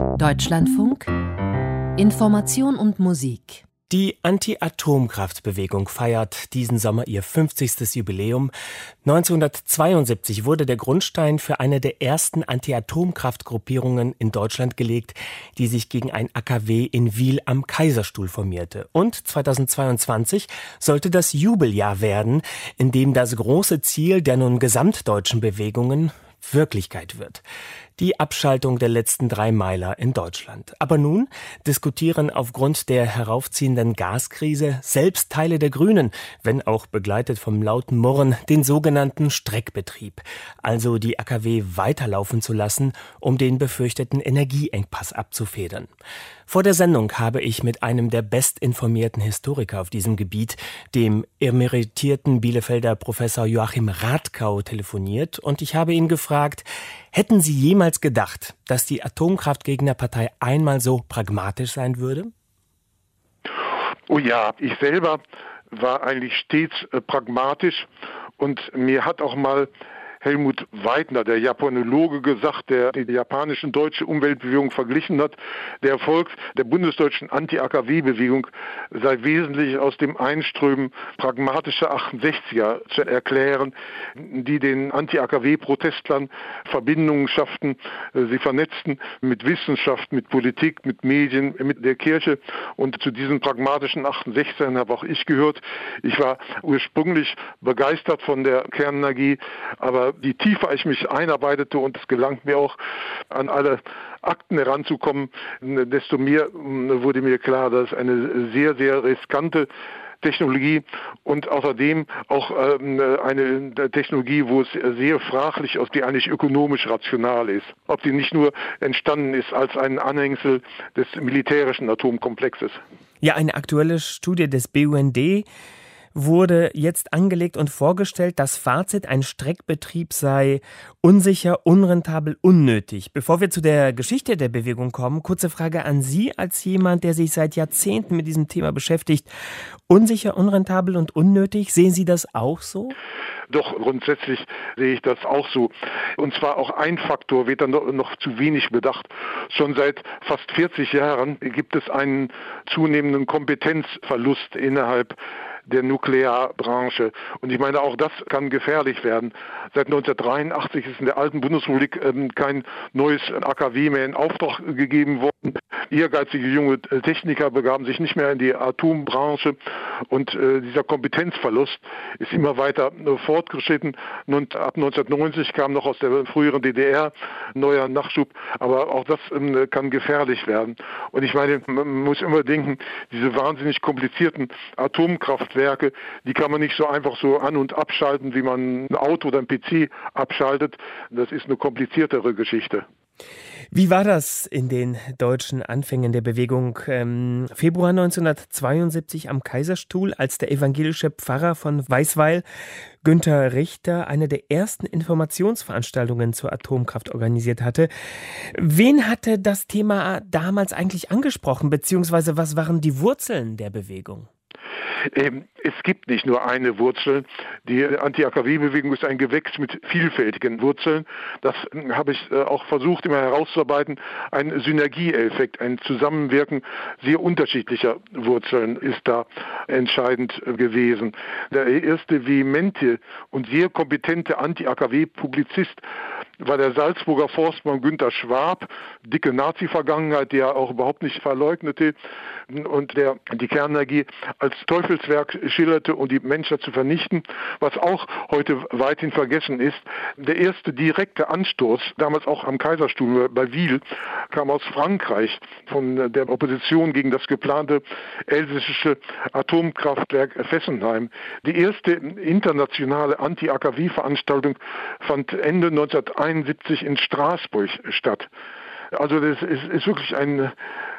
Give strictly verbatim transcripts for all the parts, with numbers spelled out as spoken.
Deutschlandfunk Information und Musik. Die Anti-Atomkraft-Bewegung feiert diesen Sommer ihr fünfzigstes Jubiläum. neunzehnhundertzweiundsiebzig wurde der Grundstein für eine der ersten Anti-Atomkraft-Gruppierungen in Deutschland gelegt, die sich gegen ein A K W in Wil am Kaiserstuhl formierte. Und zweitausendzweiundzwanzig sollte das Jubeljahr werden, in dem das große Ziel der nun gesamtdeutschen Bewegungen Wirklichkeit wird. Die Abschaltung der letzten drei Meiler in Deutschland. Aber nun diskutieren aufgrund der heraufziehenden Gaskrise selbst Teile der Grünen, wenn auch begleitet vom lauten Murren, den sogenannten Streckbetrieb. Also die A K W weiterlaufen zu lassen, um den befürchteten Energieengpass abzufedern. Vor der Sendung habe ich mit einem der bestinformierten Historiker auf diesem Gebiet, dem emeritierten Bielefelder Professor Joachim Radkau, telefoniert und ich habe ihn gefragt, hätten Sie jemals gedacht, dass die Atomkraftgegnerpartei einmal so pragmatisch sein würde? Oh ja, ich selber war eigentlich stets äh, pragmatisch und mir hat auch mal Helmut Weidner, der Japanologe, gesagt, der die japanische und deutsche Umweltbewegung verglichen hat. Der Erfolg der bundesdeutschen Anti-A K W-Bewegung sei wesentlich aus dem Einströmen pragmatischer achtundsechziger zu erklären, die den Anti-A K W-Protestlern Verbindungen schafften, sie vernetzten mit Wissenschaft, mit Politik, mit Medien, mit der Kirche. Und zu diesen pragmatischen achtundsechzigern habe auch ich gehört. Ich war ursprünglich begeistert von der Kernenergie, aber je tiefer ich mich einarbeitete und es gelang mir auch, an alle Akten heranzukommen, desto mehr wurde mir klar, dass eine sehr, sehr riskante Technologie und außerdem auch eine Technologie, wo es sehr fraglich ist, die eigentlich ökonomisch rational ist. Ob sie nicht nur entstanden ist als ein Anhängsel des militärischen Atomkomplexes. Ja, eine aktuelle Studie des B U N D wurde jetzt angelegt und vorgestellt, das Fazit, ein Streckbetrieb sei unsicher, unrentabel, unnötig. Bevor wir zu der Geschichte der Bewegung kommen, kurze Frage an Sie als jemand, der sich seit Jahrzehnten mit diesem Thema beschäftigt. Unsicher, unrentabel und unnötig, sehen Sie das auch so? Doch, grundsätzlich sehe ich das auch so. Und zwar auch ein Faktor wird dann noch zu wenig bedacht. Schon seit fast vierzig Jahren gibt es einen zunehmenden Kompetenzverlust innerhalb der Nuklearbranche. Und ich meine, auch das kann gefährlich werden. Seit neunzehnhundertdreiundachtzig ist in der alten Bundesrepublik ähm, kein neues A K W mehr in Auftrag gegeben worden. Ehrgeizige junge Techniker begaben sich nicht mehr in die Atombranche und äh, dieser Kompetenzverlust ist immer weiter äh, fortgeschritten. Und ab neunzehnhundertneunzig kam noch aus der früheren D D R neuer Nachschub, aber auch das ähm, kann gefährlich werden. Und ich meine, man muss immer denken, diese wahnsinnig komplizierten Atomkraftwerke, die kann man nicht so einfach so an- und abschalten, wie man ein Auto oder ein P C abschaltet. Das ist eine kompliziertere Geschichte. Wie war das in den deutschen Anfängen der Bewegung? Ähm, Februar neunzehnhundertzweiundsiebzig am Kaiserstuhl, als der evangelische Pfarrer von Weisweil, Günther Richter, eine der ersten Informationsveranstaltungen zur Atomkraft organisiert hatte. Wen hatte das Thema damals eigentlich angesprochen, beziehungsweise was waren die Wurzeln der Bewegung? Es gibt nicht nur eine Wurzel. Die Anti-A K W-Bewegung ist ein Gewächs mit vielfältigen Wurzeln. Das habe ich auch versucht, immer herauszuarbeiten. Ein Synergieeffekt, ein Zusammenwirken sehr unterschiedlicher Wurzeln ist da entscheidend gewesen. Der erste vehemente und sehr kompetente Anti-A K W-Publizist war der Salzburger Forstmann Günter Schwab, dicke Nazi-Vergangenheit, die er auch überhaupt nicht verleugnete und der die Kernenergie als Teufelswerk schilderte, um die Menschheit zu vernichten, was auch heute weithin vergessen ist. Der erste direkte Anstoß, damals auch am Kaiserstuhl bei Wil, kam aus Frankreich von der Opposition gegen das geplante elsässische Atomkraftwerk Fessenheim. Die erste internationale Anti-A K W-Veranstaltung fand Ende neunzehnhunderteinundsiebzig in Straßburg statt. Also das ist, ist wirklich ein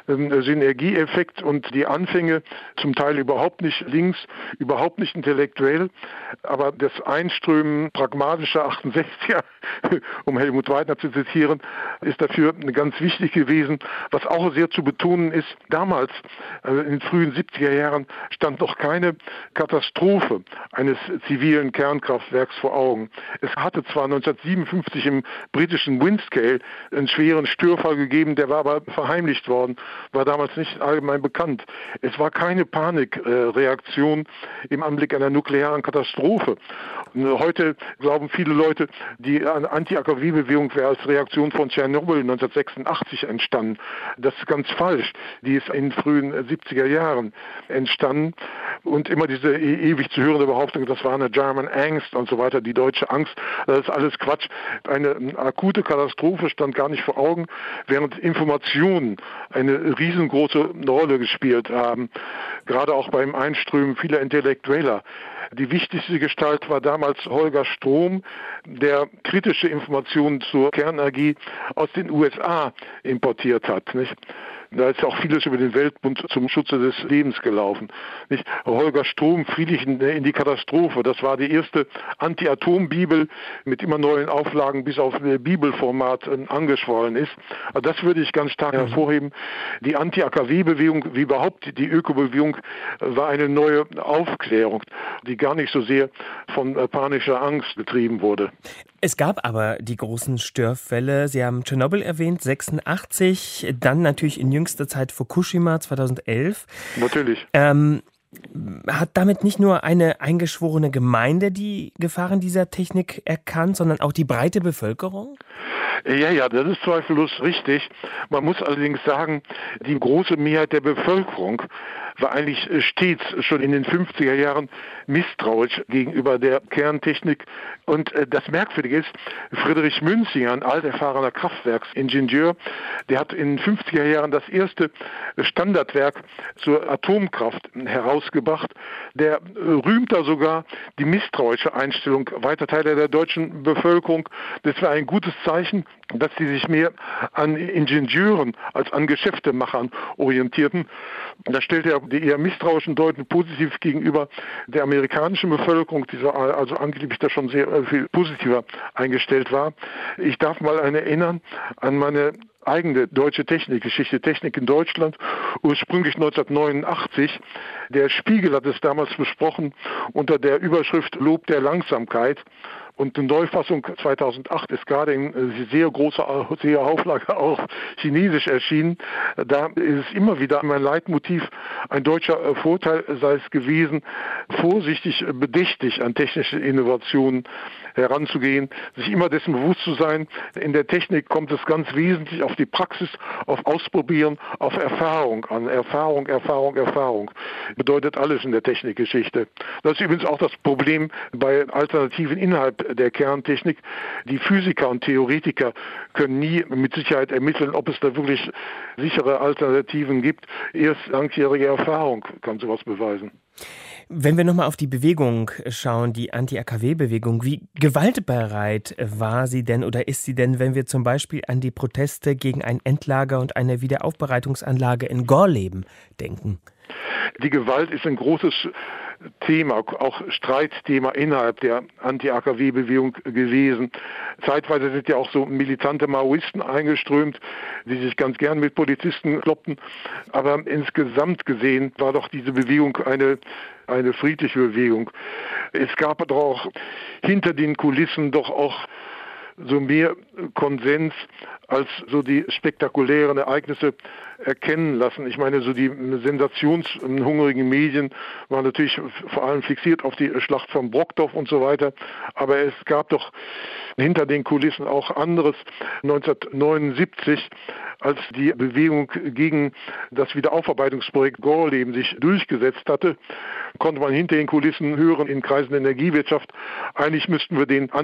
Synergieeffekt und die Anfänge zum Teil überhaupt nicht links, überhaupt nicht intellektuell, aber das Einströmen pragmatischer achtundsechziger, um Helmut Weidner zu zitieren, ist dafür ganz wichtig gewesen. Was auch sehr zu betonen ist, damals, in den frühen siebziger Jahren, stand noch keine Katastrophe eines zivilen Kernkraftwerks vor Augen. Es hatte zwar neunzehnhundertsiebenundfünfzig im britischen Windscale einen schweren Störfall gegeben, der war aber verheimlicht worden, war damals nicht allgemein bekannt. Es war keine Panikreaktion im Anblick einer nuklearen Katastrophe. Und heute glauben viele Leute, die Anti-A K W-Bewegung wäre als Reaktion von Tschernobyl neunzehnhundertsechsundachtzig entstanden. Das ist ganz falsch. Die ist in den frühen siebziger Jahren entstanden. Und immer diese ewig zu hörende Behauptung, das war eine German Angst und so weiter, die deutsche Angst, das ist alles Quatsch. Eine akute Katastrophe stand gar nicht vor Augen, während Informationen eine riesengroße Rolle gespielt haben, gerade auch beim Einströmen vieler Intellektueller. Die wichtigste Gestalt war damals Holger Strom, der kritische Informationen zur Kernenergie aus den U S A importiert hat, nicht? Da ist auch vieles über den Weltbund zum Schutze des Lebens gelaufen. Nicht? Holger Strom, Friedrich in die Katastrophe, das war die erste Anti-Atom-Bibel mit immer neuen Auflagen bis auf Bibelformat angeschwollen ist. Also das würde ich ganz stark ja. hervorheben. Die Anti-A K W-Bewegung, wie überhaupt die Ökobewegung, war eine neue Aufklärung, die gar nicht so sehr von panischer Angst getrieben wurde. Es gab aber die großen Störfälle. Sie haben Tschernobyl erwähnt, sechsundachtzig, dann natürlich in jüngster Zeit Fukushima zweitausendelf. Natürlich. Ähm, hat damit nicht nur eine eingeschworene Gemeinde die Gefahren dieser Technik erkannt, sondern auch die breite Bevölkerung? Ja, ja, das ist zweifellos richtig. Man muss allerdings sagen, die große Mehrheit der Bevölkerung war eigentlich stets schon in den fünfziger Jahren misstrauisch gegenüber der Kerntechnik. Und das Merkwürdige ist, Friedrich Münzinger, ein alterfahrener Kraftwerksingenieur, der hat in den fünfziger Jahren das erste Standardwerk zur Atomkraft herausgebracht. Der rühmt da sogar die misstrauische Einstellung weiter Teile der deutschen Bevölkerung. Das war ein gutes Zeichen, dass sie sich mehr an Ingenieuren als an Geschäftemachern orientierten. Da stellte er die eher misstrauischen Deutschen positiv gegenüber der amerikanischen Bevölkerung, die also angeblich da schon sehr viel positiver eingestellt war. Ich darf mal erinnern an meine eigene deutsche Technikgeschichte, Technik in Deutschland, ursprünglich neunzehnhundertneunundachtzig. Der Spiegel hat es damals besprochen unter der Überschrift Lob der Langsamkeit. Und die Neufassung zweitausendacht ist gerade in sehr großer sehr Auflage auch chinesisch erschienen. Da ist es immer wieder mein Leitmotiv, ein deutscher Vorteil sei es gewesen, vorsichtig, bedächtig an technische Innovationen heranzugehen, sich immer dessen bewusst zu sein, in der Technik kommt es ganz wesentlich auf die Praxis, auf Ausprobieren, auf Erfahrung an. Erfahrung, Erfahrung, Erfahrung bedeutet alles in der Technikgeschichte. Das ist übrigens auch das Problem bei Alternativen innerhalb der Kerntechnik. Die Physiker und Theoretiker können nie mit Sicherheit ermitteln, ob es da wirklich sichere Alternativen gibt. Erst langjährige Erfahrung kann sowas beweisen. Wenn wir nochmal auf die Bewegung schauen, die Anti-A K W-Bewegung, wie gewaltbereit war sie denn oder ist sie denn, wenn wir zum Beispiel an die Proteste gegen ein Endlager und eine Wiederaufbereitungsanlage in Gorleben denken? Die Gewalt ist ein großes Thema, auch Streitthema innerhalb der Anti-A K W-Bewegung gewesen. Zeitweise sind ja auch so militante Maoisten eingeströmt, die sich ganz gern mit Polizisten kloppten. Aber insgesamt gesehen war doch diese Bewegung eine, eine friedliche Bewegung. Es gab doch auch hinter den Kulissen doch auch so mehr Konsens als so die spektakulären Ereignisse erkennen lassen. Ich meine, so die sensationshungrigen Medien waren natürlich vor allem fixiert auf die Schlacht von Brockdorf und so weiter, aber es gab doch hinter den Kulissen auch anderes. neunzehnhundertneunundsiebzig, als die Bewegung gegen das Wiederaufarbeitungsprojekt Gorleben sich durchgesetzt hatte, konnte man hinter den Kulissen hören in Kreisen der Energiewirtschaft, eigentlich müssten wir den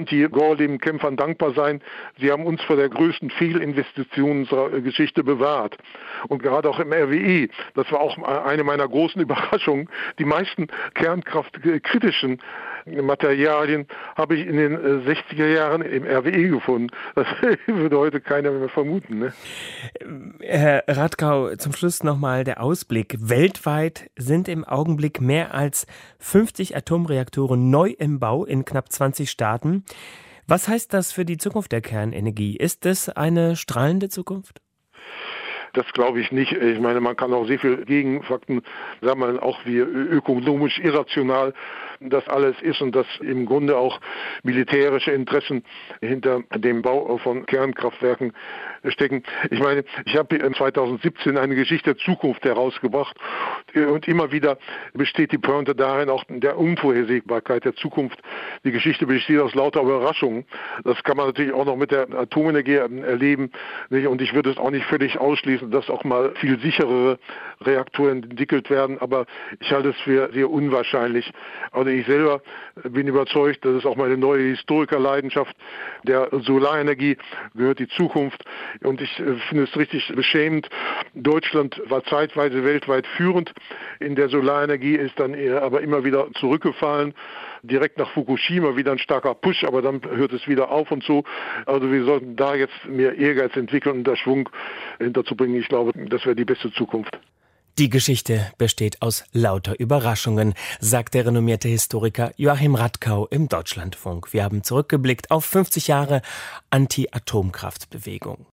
Anti-Gorleben-Kämpfern dankbar sein. Sie haben uns vor der größten Fehlinvestition unserer Geschichte bewahrt. Und gerade auch im R W E, das war auch eine meiner großen Überraschungen, die meisten kernkraftkritischen Materialien habe ich in den sechziger Jahren im R W E gefunden. Das würde heute keiner mehr vermuten. Ne? Herr Radkau, zum Schluss nochmal der Ausblick. Weltweit sind im Augenblick mehr als fünfzig Atomreaktoren neu im Bau in knapp zwanzig Staaten. Was heißt das für die Zukunft der Kernenergie? Ist es eine strahlende Zukunft? Das glaube ich nicht. Ich meine, man kann auch sehr viel Gegenfakten sammeln, auch wie ökonomisch irrational das alles ist und dass im Grunde auch militärische Interessen hinter dem Bau von Kernkraftwerken stecken. Ich meine, ich habe zweitausendsiebzehn eine Geschichte der Zukunft herausgebracht und immer wieder besteht die Pointe darin auch der Unvorhersehbarkeit der Zukunft. Die Geschichte besteht aus lauter Überraschungen. Das kann man natürlich auch noch mit der Atomenergie erleben. Und ich würde es auch nicht völlig ausschließen, dass auch mal viel sicherere Reaktoren entwickelt werden. Aber ich halte es für sehr unwahrscheinlich. Also ich selber bin überzeugt, das ist auch meine neue Historikerleidenschaft, der Solarenergie gehört die Zukunft. Und ich finde es richtig beschämend. Deutschland war zeitweise weltweit führend in der Solarenergie, ist dann aber immer wieder zurückgefallen. Direkt nach Fukushima wieder ein starker Push, aber dann hört es wieder auf und so. Also wir sollten da jetzt mehr Ehrgeiz entwickeln und da Schwung hinterzubringen. Ich glaube, das wäre die beste Zukunft. Die Geschichte besteht aus lauter Überraschungen, sagt der renommierte Historiker Joachim Radkau im Deutschlandfunk. Wir haben zurückgeblickt auf fünfzig Jahre Anti-Atomkraftbewegung.